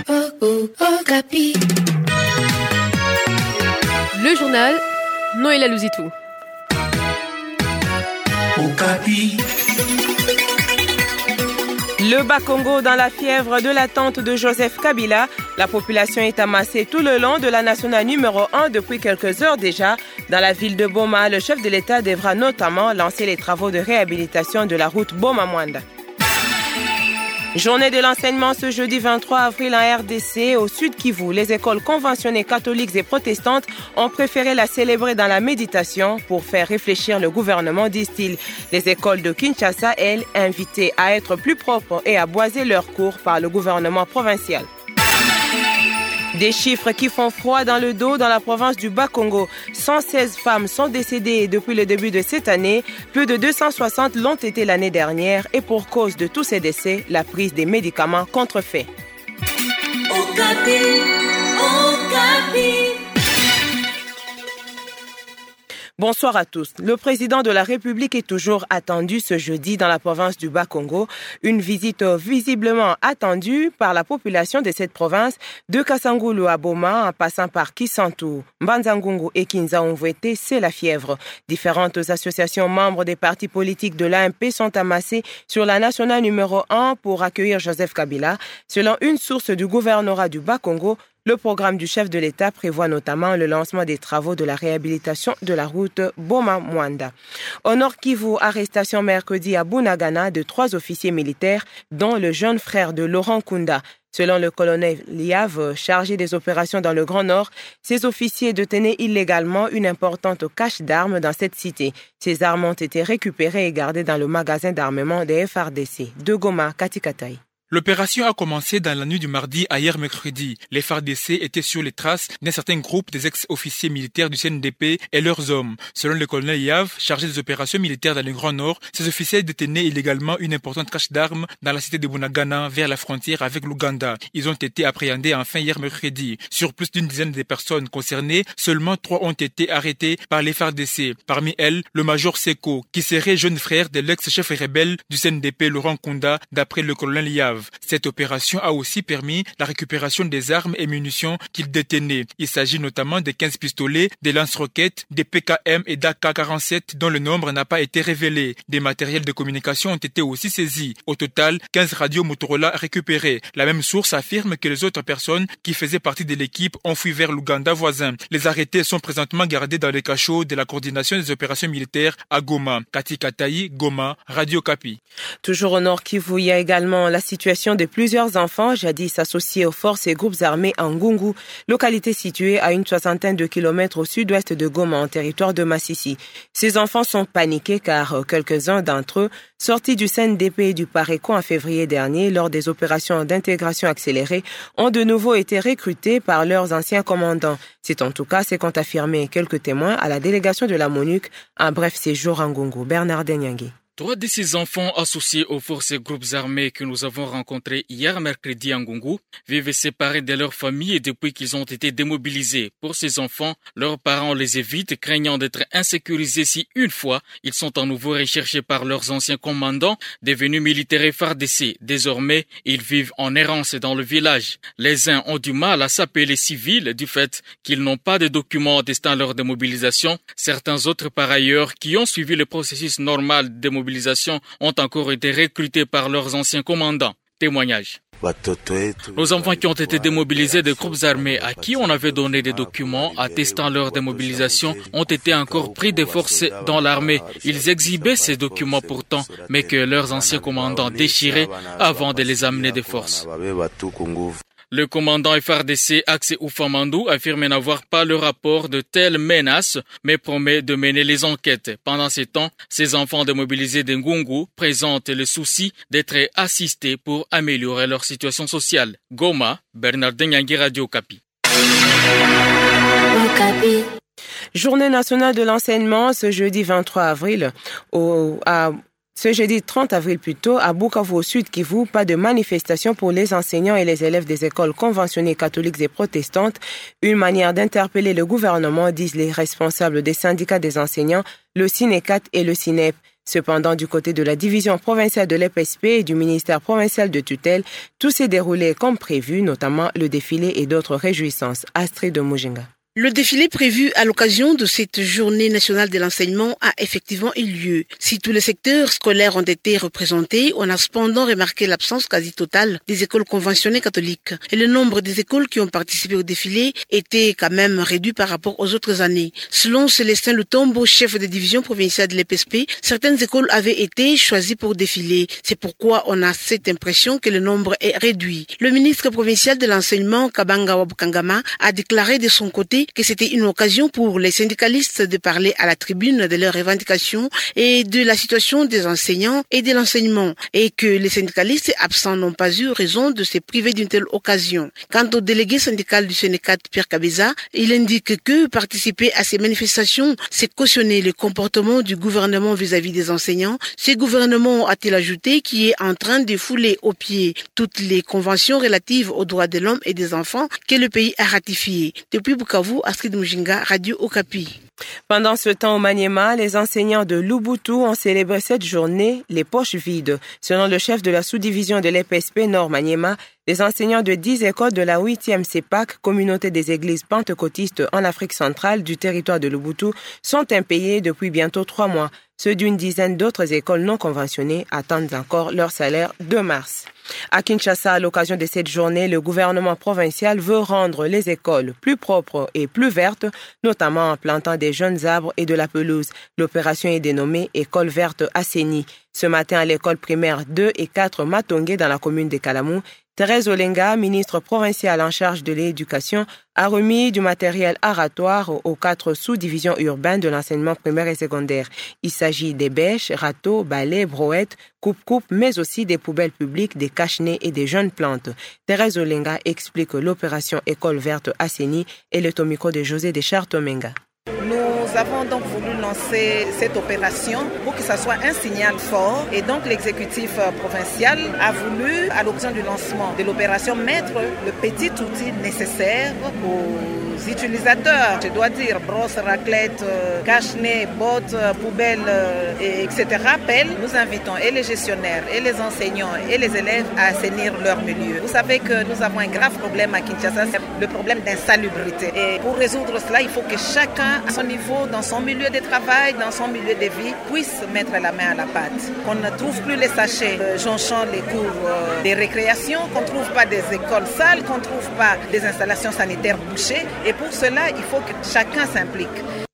Le journal, Noëlla Louzitou. Le Bas-Congo dans la fièvre de l'attente de Joseph Kabila. La population est amassée tout le long de la nationale numéro 1 depuis quelques heures déjà. Dans la ville de Boma, le chef de l'État devra notamment lancer les travaux de réhabilitation de la route Boma-Mwanda. Journée de l'enseignement ce jeudi 23 avril en RDC. Au Sud Kivu, les écoles conventionnées catholiques et protestantes ont préféré la célébrer dans la méditation pour faire réfléchir le gouvernement, disent-ils. Les écoles de Kinshasa, elles, invitées à être plus propres et à boiser leurs cours par le gouvernement provincial. Des chiffres qui font froid dans le dos dans la province du Bas-Congo. 116 femmes sont décédées depuis le début de cette année. Plus de 260 l'ont été l'année dernière. Et pour cause de tous ces décès, la prise des médicaments contrefaits. Bonsoir à tous. Le président de la République est toujours attendu ce jeudi dans la province du Bas-Congo. Une visite visiblement attendue par la population de cette province, de Kasangulu à Boma, en passant par Kisantu, Mbanzangungu et Kinzaonvwete, c'est la fièvre. Différentes associations membres des partis politiques de l'AMP sont amassées sur la nationale numéro 1 pour accueillir Joseph Kabila. Selon une source du gouvernorat du Bas-Congo, le programme du chef de l'État prévoit notamment le lancement des travaux de la réhabilitation de la route Boma-Mwanda. Au Nord Kivu, arrestation mercredi à Bunagana de 3 officiers militaires, dont le jeune frère de Laurent Kunda. Selon le colonel Liave, chargé des opérations dans le Grand Nord, ces officiers détenaient illégalement une importante cache d'armes dans cette cité. Ces armes ont été récupérées et gardées dans le magasin d'armement des FARDC de Goma, Katikatai. L'opération a commencé dans la nuit du mardi à hier mercredi. Les FARDC étaient sur les traces d'un certain groupe des ex-officiers militaires du CNDP et leurs hommes. Selon le colonel Yav, chargé des opérations militaires dans le Grand Nord, ces officiers détenaient illégalement une importante cache d'armes dans la cité de Bunagana vers la frontière avec l'Ouganda. Ils ont été appréhendés enfin hier mercredi. Sur plus d'une dizaine de personnes concernées, seulement 3 ont été arrêtés par les FARDC. Parmi elles, le major Seko, qui serait jeune frère de l'ex-chef rebelle du CNDP Laurent Kunda, d'après le colonel Yav. Cette opération a aussi permis la récupération des armes et munitions qu'ils détenaient. Il s'agit notamment de 15 pistolets, des lance-roquettes, des PKM et d'AK-47 dont le nombre n'a pas été révélé. Des matériels de communication ont été aussi saisis. Au total, 15 radios Motorola récupérées. La même source affirme que les autres personnes qui faisaient partie de l'équipe ont fui vers l'Ouganda voisin. Les arrêtés sont présentement gardés dans les cachots de la coordination des opérations militaires à Goma. Katikatai, Goma, Radio Kapi. Toujours au Nord Kivu, il y a également la situation de plusieurs enfants jadis associés aux forces et groupes armés en Ngungu, localité située à une 60aine de kilomètres au sud-ouest de Goma, en territoire de Massissi. Ces enfants sont paniqués car quelques-uns d'entre eux, sortis du CNDP et du Pareco en février dernier lors des opérations d'intégration accélérée, ont de nouveau été recrutés par leurs anciens commandants. C'est en tout cas ce qu'ont affirmé quelques témoins à la délégation de la MONUC en bref séjour en Ngungu. Bernard Denyangui. 3 de ces enfants associés aux forces et groupes armés que nous avons rencontrés hier mercredi à Ngungu vivent séparés de leur famille depuis qu'ils ont été démobilisés. Pour ces enfants, leurs parents les évitent, craignant d'être insécurisés si une fois ils sont à nouveau recherchés par leurs anciens commandants devenus militaires FARDC. Désormais, ils vivent en errance dans le village. Les uns ont du mal à s'appeler civils du fait qu'ils n'ont pas de documents attestant leur démobilisation. Certains autres, par ailleurs, qui ont suivi le processus normal de démobilisation ont encore été recrutés par leurs anciens commandants. Témoignage. Nos enfants qui ont été démobilisés des groupes armés à qui on avait donné des documents attestant leur démobilisation ont été encore pris de force dans l'armée. Ils exhibaient ces documents pourtant, mais que leurs anciens commandants déchiraient avant de les amener de force. Le commandant FARDC Axe Oufamandou affirme n'avoir pas le rapport de telles menaces, mais promet de mener les enquêtes. Pendant ce temps, ces enfants démobilisés de Ngungu présentent le souci d'être assistés pour améliorer leur situation sociale. Goma, Bernard Denyangui, Radio Kapi. Journée nationale de l'enseignement ce jeudi 23 avril Ce jeudi 30 avril plutôt, à Bukavu au Sud Kivu, pas de manifestation pour les enseignants et les élèves des écoles conventionnées catholiques et protestantes. Une manière d'interpeller le gouvernement, disent les responsables des syndicats des enseignants, le SYNECAT et le SYNEP. Cependant, du côté de la division provinciale de l'EPSP et du ministère provincial de tutelle, tout s'est déroulé comme prévu, notamment le défilé et d'autres réjouissances. Astrid de Mujinga. Le défilé prévu à l'occasion de cette journée nationale de l'enseignement a effectivement eu lieu. Si tous les secteurs scolaires ont été représentés, on a cependant remarqué l'absence quasi totale des écoles conventionnées catholiques. Et le nombre des écoles qui ont participé au défilé était quand même réduit par rapport aux autres années. Selon Célestin Lutombo, chef de division provinciale de l'EPSP, certaines écoles avaient été choisies pour défiler. C'est pourquoi on a cette impression que le nombre est réduit. Le ministre provincial de l'enseignement, Kabanga Wabukangama, a déclaré de son côté que c'était une occasion pour les syndicalistes de parler à la tribune de leurs revendications et de la situation des enseignants et de l'enseignement, et que les syndicalistes absents n'ont pas eu raison de se priver d'une telle occasion. Quant au délégué syndical du Sénécat, Pierre Kabeza, il indique que participer à ces manifestations, c'est cautionner le comportement du gouvernement vis-à-vis des enseignants. Ce gouvernement, a-t-il ajouté, qui est en train de fouler aux pieds toutes les conventions relatives aux droits de l'homme et des enfants que le pays a ratifiées. Depuis Bukavu, Astrid Mujinga, Radio Okapi. Pendant ce temps au Maniema, les enseignants de Lubuntu ont célébré cette journée les poches vides. Selon le chef de la sous-division de l'EPSP Nord Maniema, les enseignants de 10 écoles de la 8e CEPAC, communauté des églises pentecôtistes en Afrique centrale du territoire de Lubuntu, sont impayés depuis bientôt 3 mois. Ceux d'une dizaine d'autres écoles non conventionnées attendent encore leur salaire de mars. À Kinshasa, à l'occasion de cette journée, le gouvernement provincial veut rendre les écoles plus propres et plus vertes, notamment en plantant des jeunes arbres et de la pelouse. L'opération est dénommée École verte assainie. Ce matin, à l'école primaire 2 et 4 Matongé dans la commune de Kalamou, Thérèse Olenga, ministre provinciale en charge de l'éducation, a remis du matériel aratoire aux 4 sous-divisions urbaines de l'enseignement primaire et secondaire. Il s'agit des bêches, râteaux, balais, brouettes, coupe-coupe, mais aussi des poubelles publiques, des cache-nez et des jeunes plantes. Thérèse Olenga explique l'opération École verte assainie et le micro de José de Chartomenga. Nous avons donc voulu lancer cette opération pour que ça soit un signal fort, et donc l'exécutif provincial a voulu, à l'occasion du lancement de l'opération, mettre le petit outil nécessaire aux utilisateurs. Je dois dire brosse, raclette, cache-nez, bottes, poubelles, etc. Pelle. Nous invitons et les gestionnaires, et les enseignants, et les élèves à assainir leur milieu. Vous savez que nous avons un grave problème à Kinshasa, c'est le problème d'insalubrité. Et pour résoudre cela, il faut que chacun, à son niveau, dans son milieu de travail, dans son milieu de vie, puisse mettre la main à la pâte. Qu'on ne trouve plus les sachets jonchant les cours des récréations, qu'on ne trouve pas des écoles sales, qu'on ne trouve pas des installations sanitaires bouchées. Et pour cela, il faut que chacun s'implique.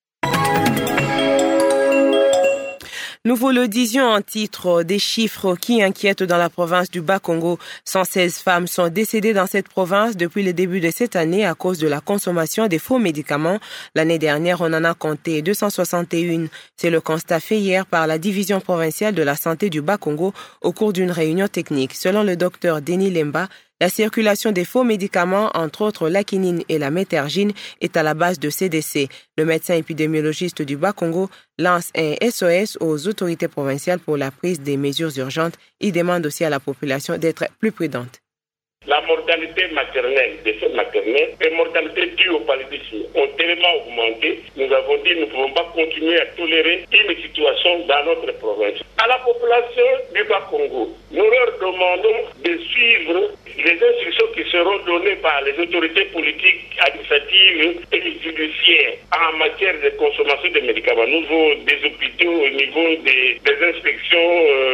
Nous vous le disions en titre, des chiffres qui inquiètent dans la province du Bas-Congo. 116 femmes sont décédées dans cette province depuis le début de cette année à cause de la consommation des faux médicaments. L'année dernière, on en a compté 261. C'est le constat fait hier par la division provinciale de la santé du Bas-Congo au cours d'une réunion technique. Selon le docteur Denis Lemba, la circulation des faux médicaments, entre autres la quinine et la métergine, est à la base de ces décès. Le médecin épidémiologiste du Bas-Congo lance un SOS aux autorités provinciales pour la prise des mesures urgentes. Il demande aussi à la population d'être plus prudente. La mortalité maternelle, décès maternels et mortalité due au paludisme ont tellement augmenté. Nous avons dit que nous ne pouvons pas continuer à tolérer une situation dans notre province. À la population du Bas-Congo, nous leur demandons de suivre les instructions qui seront données par les autorités politiques, administratives et judiciaires en matière de consommation de médicaments. Au niveau des hôpitaux, au niveau des inspections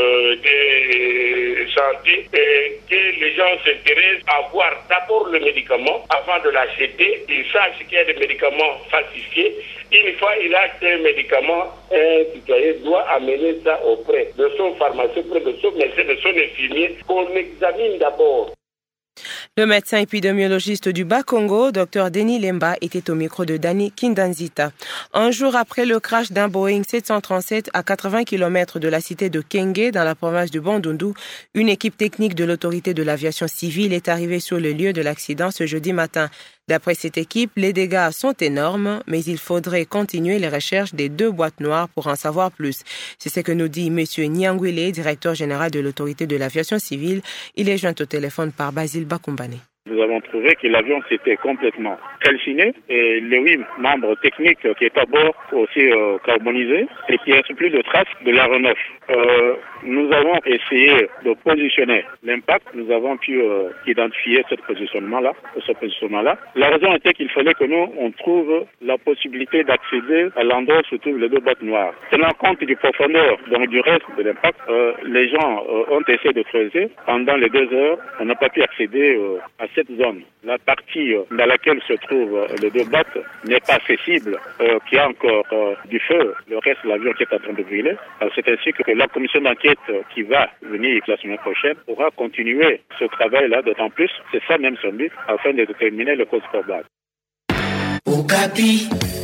de santé, et que les gens s'intéressent à voir d'abord le médicament avant de l'acheter. Ils sachent qu'il y a des médicaments falsifiés. Une fois il achète un médicament, un citoyen doit amener ça auprès de son pharmacien, auprès de son médecin, de son infirmier, qu'on examine d'abord. Le médecin épidémiologiste du Bas-Congo, Dr Denis Lemba, était au micro de Dani Kindanzita. Un jour après le crash d'un Boeing 737 à 80 km de la cité de Kenge, dans la province du Bandundu, une équipe technique de l'autorité de l'aviation civile est arrivée sur le lieu de l'accident ce jeudi matin. D'après cette équipe, les dégâts sont énormes, mais il faudrait continuer les recherches des 2 boîtes noires pour en savoir plus. C'est ce que nous dit M. Nyangwile, directeur général de l'autorité de l'aviation civile. Il est joint au téléphone par Basile Bakumbane. nous avons trouvé que l'avion s'était complètement calciné et les 8 membres techniques qui étaient à bord aussi carbonisés et qu'il n'y a plus de traces de l'aéronef. Nous avons essayé de positionner l'impact. Nous avons pu identifier ce positionnement-là. La raison était qu'il fallait que nous, on trouve la possibilité d'accéder à l'endroit où se trouvent les 2 boîtes noires. Tenant compte du profondeur, donc du reste de l'impact, les gens ont essayé de creuser. Pendant les 2 heures, on n'a pas pu accéder à cette zone. La partie dans laquelle se trouvent les 2 boîtes n'est pas accessible, qu'il y a encore du feu. Le reste de l'avion qui est en train de brûler. C'est ainsi que la commission d'enquête qui va venir la semaine prochaine pourra continuer ce travail-là, d'autant plus, c'est ça même son but, afin de déterminer le cause probable. Okapi.